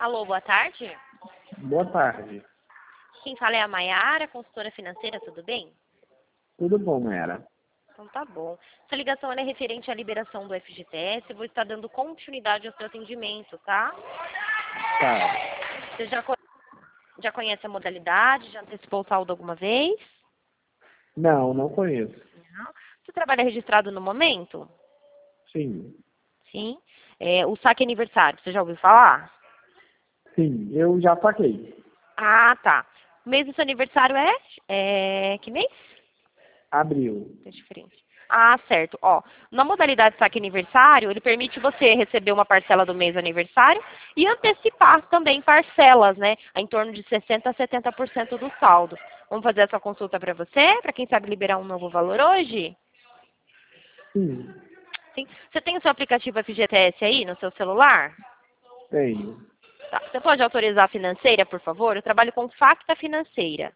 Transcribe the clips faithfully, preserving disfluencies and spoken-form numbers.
Alô, boa tarde. Boa tarde. Quem fala é a Maiara, consultora financeira, tudo bem? Tudo bom, Mera? Então tá bom. Essa ligação ela é referente à liberação do F G T S, vou estar dando continuidade ao seu atendimento, tá? Tá. Você já, co- já conhece a modalidade, já antecipou o saldo alguma vez? Não, não conheço. Não. Você trabalha registrado no momento? Sim. Sim. É, o saque aniversário, você já ouviu falar? Sim, eu já paguei. Ah, tá. O mês do seu aniversário é? É que mês? Abril. É diferente. Ah, certo. Ó, na modalidade saque aniversário, ele permite você receber uma parcela do mês aniversário e antecipar também parcelas, né? Em torno de sessenta a setenta por cento do saldo. Vamos fazer essa consulta para você, para quem sabe liberar um novo valor hoje? Sim, Sim. Você tem o seu aplicativo F G T S aí no seu celular? tenho. Tá. Você pode autorizar a financeira, por favor? Eu trabalho com Facta Financeira.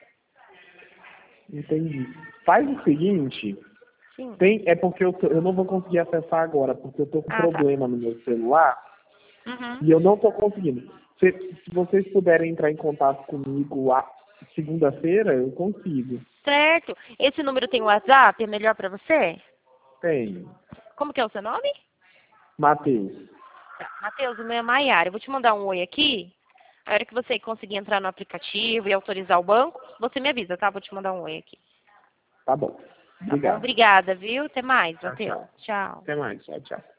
Entendi. Faz o seguinte, Sim. tem, é porque eu, tô- eu não vou conseguir acessar agora, porque eu tô com Ah, tá. problema no meu celular Uhum. e eu não tô conseguindo. Se, se vocês puderem entrar em contato comigo a segunda-feira, eu consigo. Certo. Esse número tem WhatsApp? É melhor para você? Tenho. Como que é o seu nome? Matheus. Tá. Matheus, o meu é Maiara. Eu vou te mandar um oi aqui. A hora que você conseguir entrar no aplicativo e autorizar o banco, você me avisa, tá? Vou te mandar um oi aqui. Tá bom. Tá bom? Obrigado. Obrigada, viu? Até mais, Tchau, tchau. Matheus. Tchau. Até mais. Tchau, tchau.